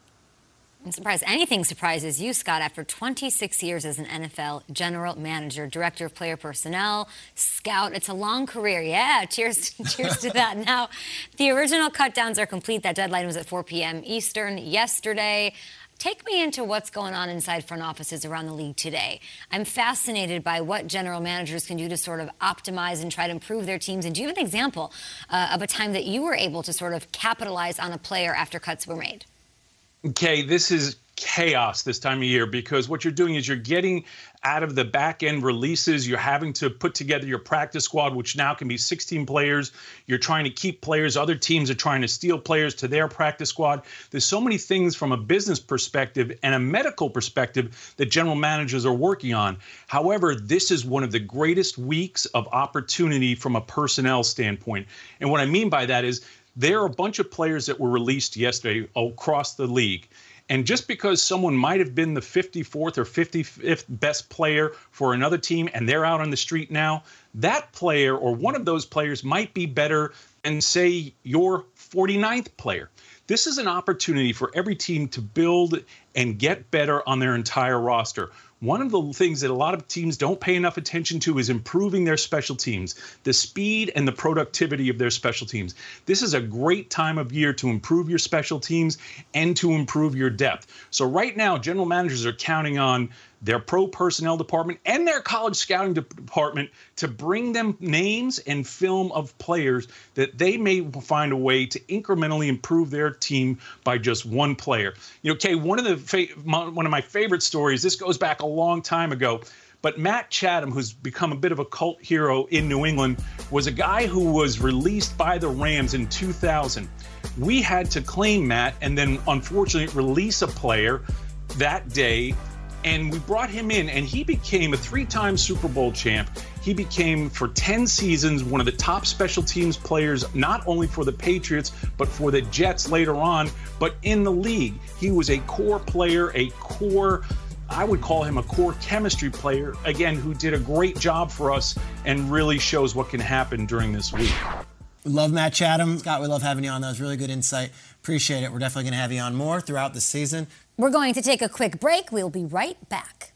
I'm surprised anything surprises you, Scott, after twenty-six years as an N F L general manager, director of player personnel, scout. It's a long career. Yeah, cheers, cheers to that. Now, the original cutdowns are complete. That deadline was at four p.m. Eastern yesterday. Take me into what's going on inside front offices around the league today. I'm fascinated by what general managers can do to sort of optimize and try to improve their teams. And do you have an example uh, of a time that you were able to sort of capitalize on a player after cuts were made? Okay, this is chaos this time of year, because what you're doing is you're getting out of the back end releases. You're having to put together your practice squad, which now can be sixteen players. You're trying to keep players. Other teams are trying to steal players to their practice squad. There's so many things from a business perspective and a medical perspective that general managers are working on. However, this is one of the greatest weeks of opportunity from a personnel standpoint. And what I mean by that is there are a bunch of players that were released yesterday across the league. And just because someone might have been the fifty-fourth or fifty-fifth best player for another team and they're out on the street now, that player or one of those players might be better than, say, your forty-ninth player. This is an opportunity for every team to build and get better on their entire roster. One of the things that a lot of teams don't pay enough attention to is improving their special teams, the speed and the productivity of their special teams. This is a great time of year to improve your special teams and to improve your depth. So right now, general managers are counting on their pro personnel department and their college scouting department to bring them names and film of players that they may find a way to incrementally improve their team by just one player. You know, Kay, one of the fa- one of my favorite stories, this goes back a long time ago, but Matt Chatham, who's become a bit of a cult hero in New England, was a guy who was released by the Rams in two thousand. We had to claim Matt and then unfortunately release a player that day. And we brought him in, and he became a three-time Super Bowl champ. He became, for ten seasons, one of the top special teams players, not only for the Patriots, but for the Jets later on, but in the league. He was a core player, a core, I would call him a core chemistry player, again, who did a great job for us and really shows what can happen during this week. We love Matt Chatham. Scott, we love having you on. That was really good insight. Appreciate it. We're definitely going to have you on more throughout the season. We're going to take a quick break. We'll be right back.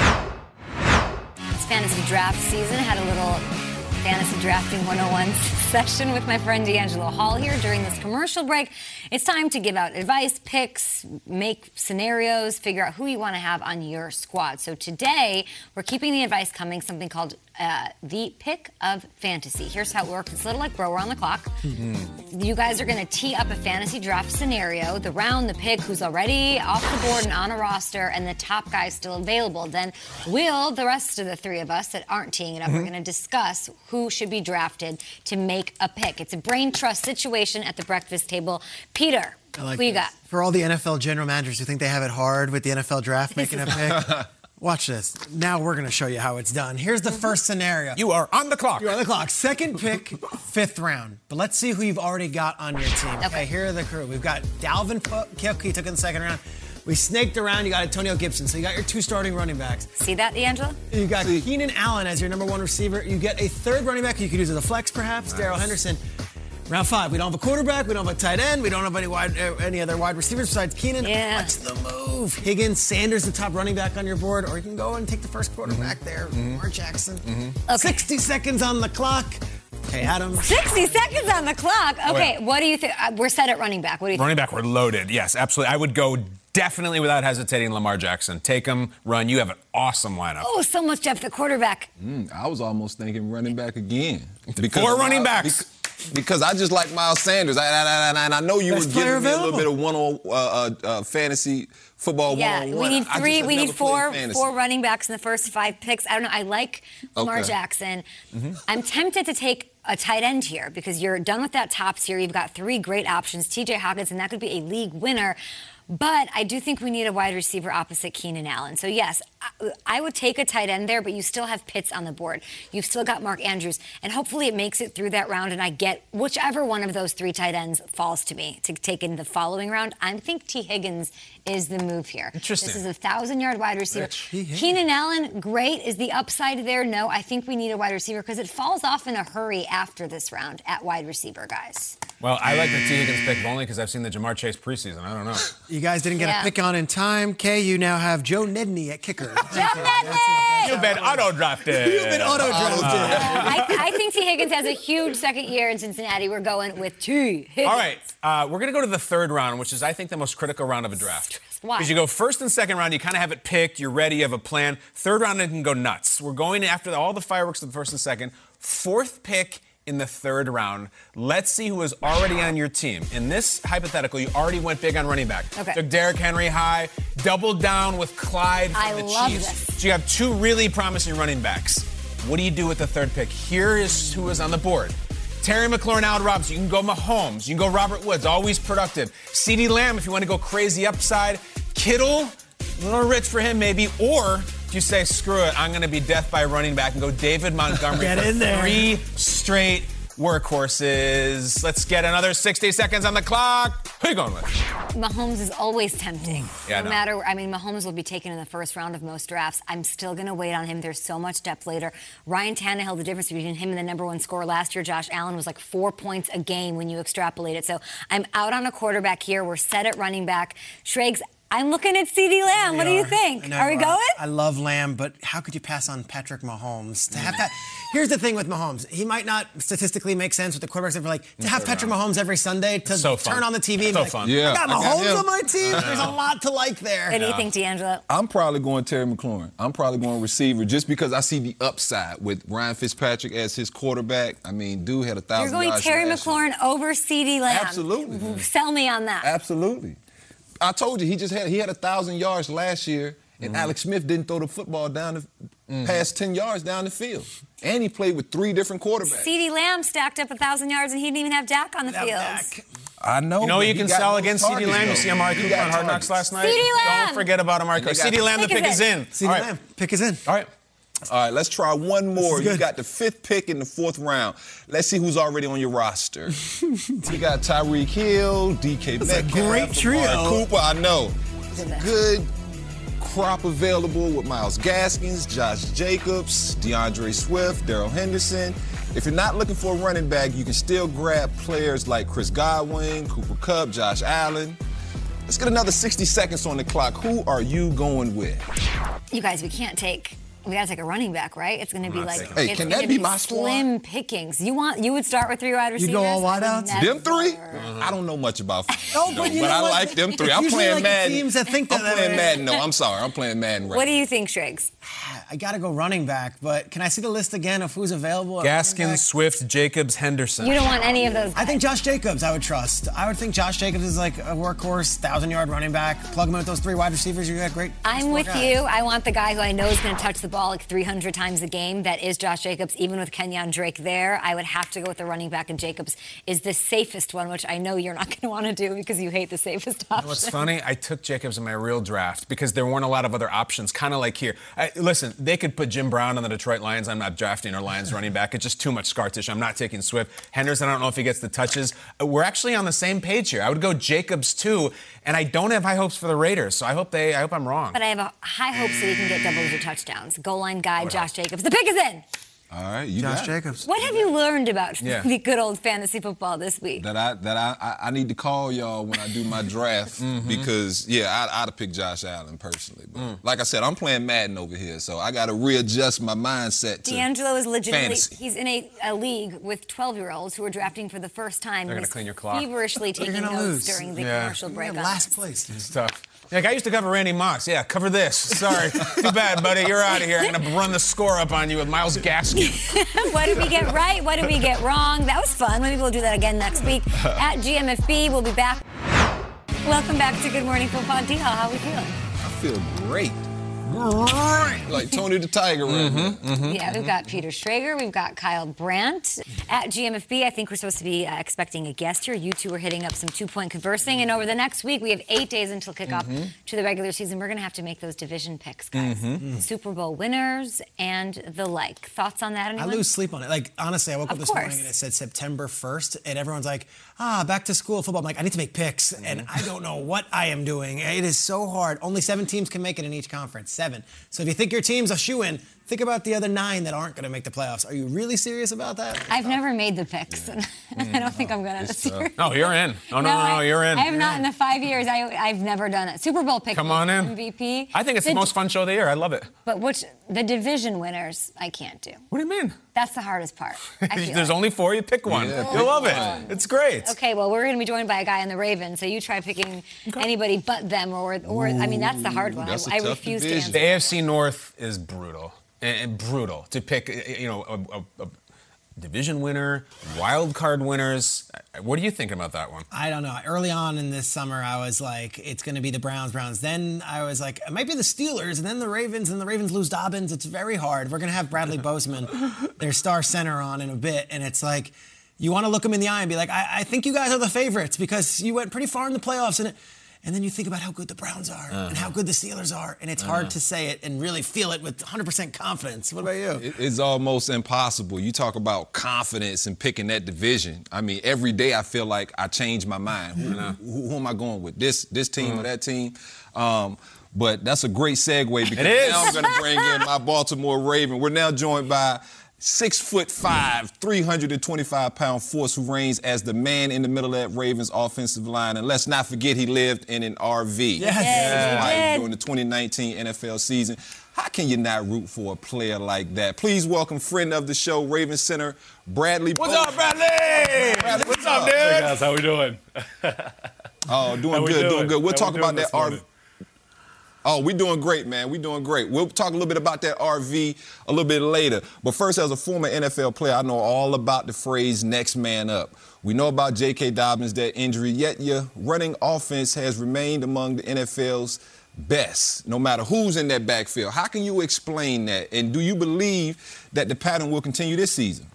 It's fantasy draft season. I had a little fantasy drafting one oh one session with my friend D'Angelo Hall here during this commercial break. It's time to give out advice, picks, make scenarios, figure out who you want to have on your squad. So today, we're keeping the advice coming, something called uh, the Pick of Fantasy. Here's how it works. It's a little like Bro, we're on the clock. Mm-hmm. You guys are going to tee up a fantasy draft scenario, the round, the pick, who's already off the board and on a roster, and the top guy still available. Then we'll, the rest of the three of us that aren't teeing it up, mm-hmm. we're going to discuss who should be drafted to make a pick. It's a brain trust situation at the breakfast table. Peter, I like who you got? For all the N F L general managers who think they have it hard with the N F L draft making a pick, watch this. Now we're going to show you how it's done. Here's the first scenario. You are on the clock. You're on the clock. Second pick, fifth round. But let's see who you've already got on your team. Okay, okay here are the crew. We've got Dalvin Cook. He took in the second round. We snaked around. You got Antonio Gibson. So you got your two starting running backs. See that, D'Angelo? You got Keenan Allen as your number one receiver. You get a third running back you could use as a flex, perhaps. Nice. Darrell Henderson. Round five, we don't have a quarterback, we don't have a tight end, we don't have any wide, uh, any other wide receivers besides Keenan. Yeah. What's the move? Higgins, Sanders, the top running back on your board, or you can go and take the first quarterback mm-hmm. there, mm-hmm. Lamar Jackson. Mm-hmm. Okay. sixty seconds on the clock. Davante Adams. sixty seconds on the clock. Okay, Oh, yeah. what do you think? Uh, we're set at running back. What do you think? Running back, we're loaded. Yes, absolutely. I would go definitely without hesitating Lamar Jackson. Take him, run. You have an awesome lineup. Oh, so much depth at quarterback. Mm, I was almost thinking running back again. Because Four running Miles- backs. bec- Because I just like Miles Sanders. I, I, I, and I know you Best were player giving me a little available. bit of one on uh, uh, fantasy football Yeah, one on one. we need three. We need four four Run- running backs in the first five picks. I don't know. I like Lamar Okay. Jackson. I'm tempted to take a tight end here because you're done with that top tier. You've got three great options. T J Hawkinson, that could be a league winner. But I do think we need a wide receiver opposite Keenan Allen. So, yes, I, I would take a tight end there, but you still have Pitts on the board. You've still got Mark Andrews. And hopefully it makes it through that round, and I get whichever one of those three tight ends falls to me to take in the following round. I think T. Higgins is the move here. Interesting. This is a thousand-yard wide receiver. Rich. Keenan Allen, great. Is the upside there? No, I think we need a wide receiver because it falls off in a hurry after this round at wide receiver, guys. Well, I like the T. Higgins pick only because I've seen the Jamar Chase preseason. I don't know. You guys didn't get Yeah. a pick on in time. Kay, you now have Joe Nedney at kicker. You've been auto-drafted. You've been auto-drafted. I, I think T. Higgins has a huge second year in Cincinnati. We're going with T. Higgins. All right, uh, we're going to go to the third round, which is, I think, the most critical round of a draft. Why? Because you go first and second round, you kind of have it picked, you're ready, you have a plan. Third round, it can go nuts. We're going after the, all the fireworks of the first and second. Fourth pick in the third round. Let's see who is already on your team. In this hypothetical, you already went big on running back. Okay. Took Derrick Henry high, doubled down with Clyde from I the love Chiefs. this. So you have two really promising running backs. What do you do with the third pick? Here is who is on the board. Terry McLaurin, Allen Robinson. You can go Mahomes. You can go Robert Woods, always productive. CeeDee Lamb, if you want to go crazy upside. Kittle, a little rich for him maybe. Or if you say, screw it, I'm going to be death by running back and go David Montgomery Get for in there. three straight workhorses. Let's get another sixty seconds on the clock. Who are you going with? Mahomes is always tempting. Yeah, I no know. matter, I mean, Mahomes will be taken in the first round of most drafts. I'm still going to wait on him. There's so much depth later. Ryan Tannehill, the difference between him and the number one scorer last year, Josh Allen, was like four points a game when you extrapolate it. So I'm out on a quarterback here. We're set at running back. Schrags, I'm looking at CeeDee Lamb. What do you think? I know Are we you going? I love Lamb, but how could you pass on Patrick Mahomes? To have that, here's the thing with Mahomes. He might not statistically make sense with the quarterbacks. If like to have Patrick Mahomes every Sunday to So fun. turn on the T V and So be like, fun. Yeah, I got I got Mahomes him. on my team. There's a lot to like there. What do you think, D'Angelo? I'm probably going Terry McLaurin. I'm probably going receiver just because I see the upside with Ryan Fitzpatrick as his quarterback. I mean, dude had a thousand You're going yards Terry last year. McLaurin over CeeDee Lamb. Absolutely. Sell me on that. Absolutely. I told you he just had he had a thousand yards last year, and Alex Smith didn't throw the football down the past ten yards down the field, and he played with three different quarterbacks. CeeDee Lamb stacked up a thousand yards and he didn't even have Dak on the Without field. Dak. I know. You know but you he can got sell those against CeeDee targets, Lamb. You though. see Amari He Cooper got on Hard Knocks targets. last night? CeeDee Lamb. Don't forget about Amari And they Cooper. got- CeeDee Lamb, the Pick pick is is in. in. CeeDee All right. Lamb, pick is in. All right. All right, let's try one more. is You good. got the fifth pick in the fourth round. Let's see who's already on your roster. You got Tyreek Hill, D K That's a Metcalf, great Amari trio. Cooper. I know. It's a good crop available with Myles Gaskins, Josh Jacobs, DeAndre Swift, Darrell Henderson. If you're not looking for a running back, you can still grab players like Chris Godwin, Cooper Kupp, Josh Allen. Let's get another sixty seconds on the clock. Who are you going with? You guys, we can't take. We gotta take a running back, right? It's gonna be not like. taking Hey, it's can gonna that be my squad? slim pickings? You want? You would start with three wide receivers. go all I would wideouts? never. Them three? I don't know much about football, Oh, but you but know I what? like them three. It's I'm usually playing like the Madden. teams that think I'm that playing way. Madden. No, I'm sorry. I'm playing Madden right What do now. you think, Shiggs? I got to go running back, but can I see the list again of who's available? at running Gaskins, back? Swift, Jacobs, Henderson. You don't want any of those. I think Josh Jacobs I would trust. I would think Josh Jacobs is like a workhorse, thousand-yard running back. Plug him in with those three wide receivers. You got great. I'm four with guys. you. I want the guy who I know is going to touch the ball like three hundred times a game. That is Josh Jacobs. Even with Kenyon Drake there, I would have to go with the running back, and Jacobs is the safest one, which I know you're not going to want to do because you hate the safest option. What's funny, I took Jacobs in my real draft because there weren't a lot of other options, kind of like here. I, listen, they could put Jim Brown on the Detroit Lions. I'm not drafting our Lions running back. It's just too much scar tissue. I'm not taking Swift. Henderson, I don't know if he gets the touches. Uh, We're actually on the same page here. I would go Jacobs too, and I don't have high hopes for the Raiders, so I hope they. I hope I'm wrong. But I have a high hopes that he can get double-digit touchdowns. Goal line guy, Josh Jacobs. The pick is in. All right, you Josh got Jacobs. What have you learned about Yeah. the good old fantasy football this week? That I that I, I, I need to call y'all when I do my draft Mm-hmm. because yeah, I, I'd have picked Josh Allen personally. But Mm. like I said, I'm playing Madden over here, so I got to readjust my mindset to D'Angelo is legitimately, fantasy. he's in a, a league with twelve-year-olds who are drafting for the first time. They're and gonna is clean your clock. feverishly taking gonna notes lose. during the Yeah. commercial break. on last this. place. It's tough. Like, I used to cover Randy Moss. Yeah, cover this. Sorry. Too bad, buddy. You're out of here. I'm going to run the score up on you with Myles Gaskin. What did we get right? What did we get wrong? That was fun. Maybe we'll do that again next week. At G M F B, we'll be back. Welcome back to Good Morning Football. D-Hall, how are we feeling? I feel great. Great. Like Tony the Tiger right Mm-hmm, now. mm-hmm, Yeah, we've mm-hmm. got Peter Schrager, we've got Kyle Brandt. At G M F B, I think we're supposed to be uh, expecting a guest here. You two are hitting up some two-point conversing, and over the next week, we have eight days until kickoff Mm-hmm. to the regular season. We're going to have to make those division picks, guys. Mm-hmm. Super Bowl winners and the like. Thoughts on that, I anyone? lose sleep on it. Like, honestly, I woke Of up this course. morning and it said September first, and everyone's like, ah, back to school football. I'm like, I need to make picks, Mm-hmm. and I don't know what I am doing. It is so hard. Only seven teams can make it in each conference. Seven. So if you think your team's a shoe-in, think about the other nine that aren't going to make the playoffs. Are you really serious about that? I've never made the picks, and I don't think I'm going to. No, Oh, you're in. Oh, no, no, no, I- you're in. I have not in the five years. I, I've never done it. Super Bowl pick. Come on in. M V P. I think it's the most fun show of the year. I love it. But which the division winners, I can't do. What do you mean? That's the hardest part. I feel There's like. only four. You pick one. Yeah, You'll pick love it. one. It's great. Okay, well, we're going to be joined by a guy in the Ravens, so you try picking anybody but them, or, or I mean, that's the hard one. That's a I, I tough refuse division. to The answer. A F C North is brutal and, and brutal to pick. You know, a, a, a division winner, wild card winners. What are you thinking about that one? I don't know. Early on in this summer, I was like, it's going to be the Browns, Browns. Then I was like, it might be the Steelers, and then the Ravens, and the Ravens lose Dobbins. It's very hard. We're going to have Bradley Bozeman, their star center, on in a bit, and it's like, you want to look them in the eye and be like, I, I think you guys are the favorites because you went pretty far in the playoffs, and it, and then you think about how good the Browns are Uh-huh. and how good the Steelers are, and it's hard to say it and really feel it with one hundred percent confidence. What about you? It- It's almost impossible. You talk about confidence and picking that division. I mean, every day I feel like I change my mind. Who, who, who am I going with? This this team or that team? Um, but that's a great segue because It is. now I'm going to bring in my Baltimore Raven. We're now joined by six foot five, three hundred twenty-five pound force who reigns as the man in the middle of that Ravens offensive line. And let's not forget he lived in an R V. Yes. His Yes, life he did. during the twenty nineteen N F L season. How can you not root for a player like that? Please welcome friend of the show, Ravens center, Bradley. What's Bozeman. up, Bradley? Bradley, What's up, up? dude? Hey guys, how we doing? Oh, doing How we good, doing? doing good. We'll How talk we about doing that this R V. morning? Oh, we're doing great, man. We're doing great. We'll talk a little bit about that R V a little bit later. But first, as a former N F L player, I know all about the phrase next man up. We know about J K. Dobbins, that injury, yet your running offense has remained among the N F L's best, no matter who's in that backfield. How can you explain that? And do you believe that the pattern will continue this season?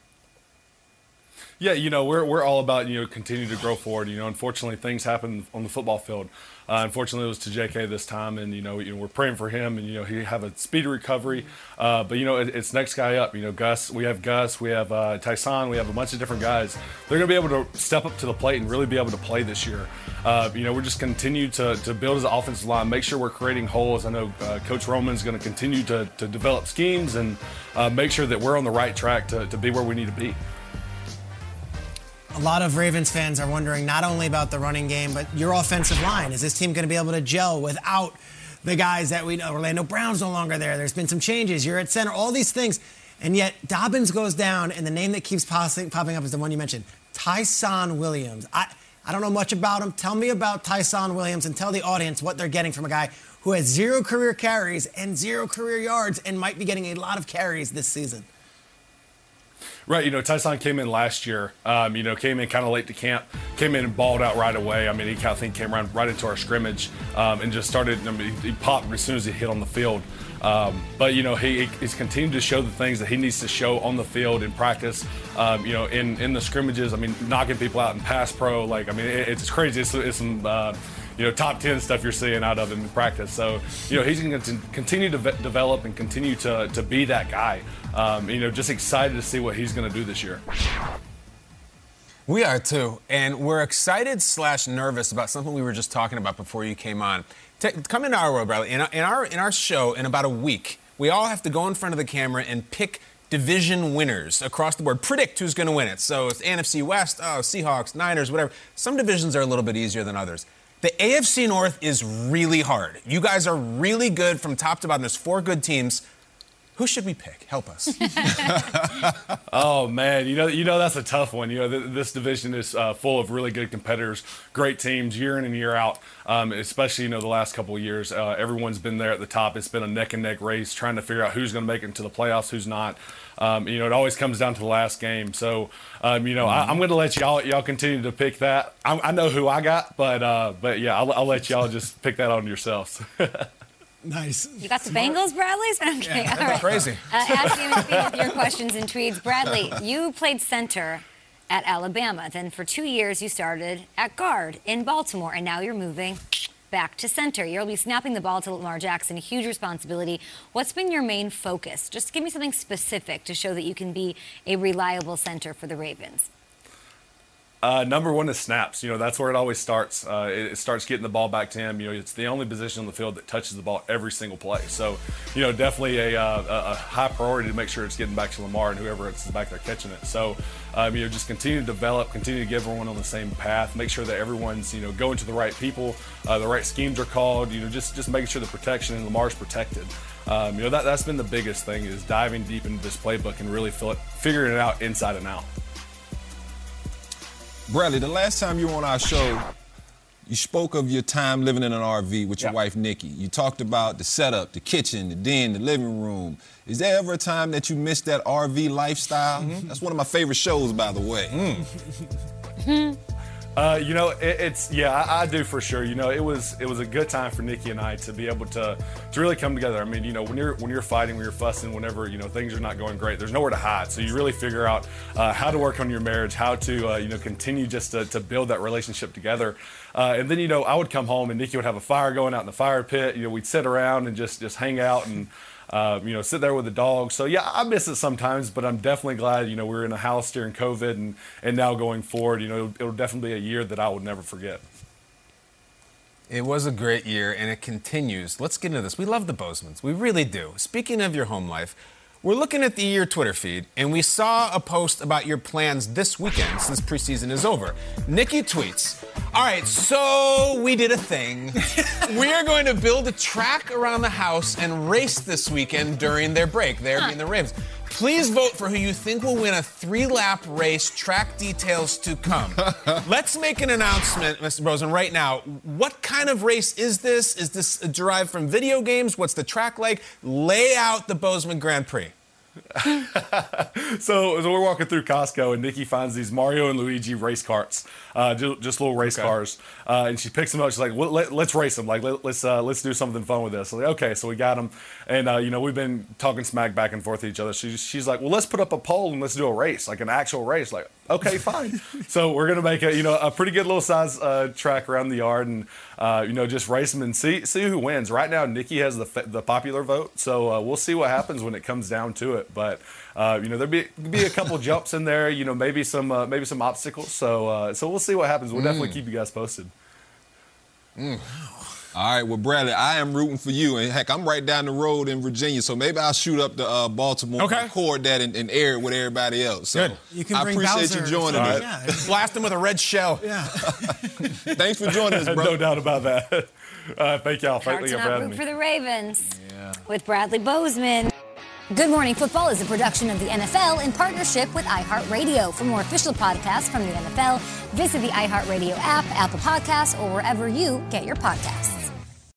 Yeah, you know, we're we're all about, you know, continue to grow forward. You know, unfortunately, things happen on the football field. Uh, unfortunately, it was to J K this time, and you know, you know, we're praying for him, and you know, he have a speedy recovery. Uh, but you know, it, it's next guy up. You know, Gus. We have Gus. We have uh, Tyson. We have a bunch of different guys. They're going to be able to step up to the plate and really be able to play this year. Uh, you know, we're just continue to to build as an offensive line, make sure we're creating holes. I know uh, Coach Roman's going to continue to to develop schemes and uh, make sure that we're on the right track to to be where we need to be. A lot of Ravens fans are wondering not only about the running game, but your offensive line. Is this team going to be able to gel without the guys that we know? Orlando Brown's no longer there. There's been some changes. You're at center, all these things. And yet Dobbins goes down, and the name that keeps popping up is the one you mentioned, Tyson Williams. I, I don't know much about him. Tell me about Tyson Williams and tell the audience what they're getting from a guy who has zero career carries and zero career yards and might be getting a lot of carries this season. Right, you know, Tyson came in last year, um, you know, came in kind of late to camp, came in and balled out right away. I mean, he kind of think came around right into our scrimmage um, and just started, I mean, he popped as soon as he hit on the field. Um, but, you know, he, he's continued to show the things that he needs to show on the field in practice, um, you know, in, in the scrimmages. I mean, knocking people out in pass pro, like, I mean, it, it's crazy. It's, it's some, uh, you know, top ten stuff you're seeing out of him in practice. So, you know, he's going to continue to ve- develop and continue to, to be that guy. Um, you know, just excited to see what he's going to do this year. We are too, and we're excited slash nervous about something we were just talking about before you came on. T- come into our world, Bradley. In our, in our in our show, in about a week, we all have to go in front of the camera and pick division winners across the board. Predict who's going to win it. So it's N F C West, oh, Seahawks, Niners, whatever. Some divisions are a little bit easier than others. The A F C North is really hard. You guys are really good from top to bottom. There's four good teams. Who should we pick? Help us. Oh, man. You know, you know that's a tough one. You know, th- this division is uh, full of really good competitors, great teams year in and year out, um, especially, you know, the last couple of years. Uh, everyone's been there at the top. It's been a neck-and-neck race trying to figure out who's going to make it into the playoffs, who's not. Um, you know, it always comes down to the last game. So, um, you know, I, I'm going to let y'all y'all continue to pick that. I, I know who I got, but, uh, but yeah, I'll, I'll let y'all just pick that on yourselves. Nice. You got the Bengals, Bradley? Okay, Yeah, all right. Crazy. Uh, ask M S P with your questions and tweets. Bradley, you played center at Alabama. Then for two years, you started at guard in Baltimore, and now you're moving back to center. You'll be snapping the ball to Lamar Jackson, a huge responsibility. What's been your main focus? Just give me something specific to show that you can be a reliable center for the Ravens. Uh, number one is snaps. You know, that's where it always starts. Uh, it, it starts getting the ball back to him. You know, it's the only position on the field that touches the ball every single play. So, you know, definitely a, uh, a high priority to make sure it's getting back to Lamar and whoever is back there catching it. So, um, you know, just continue to develop, continue to get everyone on the same path, make sure that everyone's, you know, going to the right people, uh, the right schemes are called, you know, just, just making sure the protection and Lamar's protected. Um, you know, that, that's been the biggest thing is diving deep into this playbook and really feel it, figuring it out inside and out. Bradley, the last time you were on our show, you spoke of your time living in an R V with your Yeah. wife, Nikki. You talked about the setup, the kitchen, the den, the living room. Is there ever a time that you missed that R V lifestyle? Mm-hmm. That's one of my favorite shows, by the way. Mm. Uh, you know, it, it's yeah, I, I do for sure. You know, it was it was a good time for Nikki and I to be able to to really come together. I mean, you know, when you're when you're fighting, when you're fussing, whenever you know things are not going great, there's nowhere to hide. So you really figure out uh, how to work on your marriage, how to uh, you know continue just to, to build that relationship together. Uh, and then you know, I would come home and Nikki would have a fire going out in the fire pit. You know, we'd sit around and just just hang out and. Uh, you know, sit there with the dog. So, yeah, I miss it sometimes, but I'm definitely glad, you know, we're in a house during COVID and, and now going forward, you know, it'll, it'll definitely be a year that I will never forget. It was a great year, and it continues. Let's get into this. We love the Bozeman's. We really do. Speaking of your home life, we're looking at the year Twitter feed, and we saw a post about your plans this weekend since preseason is over. Nikki tweets, all right, so we did a thing. We are going to build a track around the house and race this weekend during their break, there being the Ravens. Please vote for who you think will win a three-lap race. Track details to come. Let's make an announcement, Mister Bozeman, right now. What kind of race is this? Is this derived from video games? What's the track like? Lay out the Bozeman Grand Prix. so, so we're walking through Costco, and Nikki finds these Mario and Luigi race carts, uh, just, just little race okay. cars, uh, and she picks them up. She's like, well, let, "Let's race them. Like, let, let's uh, let's do something fun with this." So, like, okay, so we got them, and uh, you know, we've been talking smack back and forth to each other. She's she's like, "Well, let's put up a poll and let's do a race, like an actual race." Like, okay, fine. So we're gonna make a you know a pretty good little size uh, track around the yard, and uh, you know just race them and see see who wins. Right now, Nikki has the the popular vote, so uh, we'll see what happens when it comes down to it. But uh, you know there'll be be a couple jumps in there, you know maybe some uh, maybe some obstacles. So uh, so we'll see what happens. We'll mm. definitely keep you guys posted. Mm. All right, well, Bradley, I am rooting for you. And, heck, I'm right down the road in Virginia, so maybe I'll shoot up to uh, Baltimore, okay. record that, and, and air it with everybody else. So Good. You can I bring appreciate Bowser. you joining right. us. Yeah. Blast him with a red shell. Yeah. Thanks for joining us, bro. No doubt about that. Uh, thank y'all. Thank Hard you to for not having root me. for the Ravens Yeah. with Bradley Bozeman. Good Morning Football is a production of the N F L in partnership with iHeartRadio. For more official podcasts from the N F L, visit the iHeartRadio app, Apple Podcasts, or wherever you get your podcasts.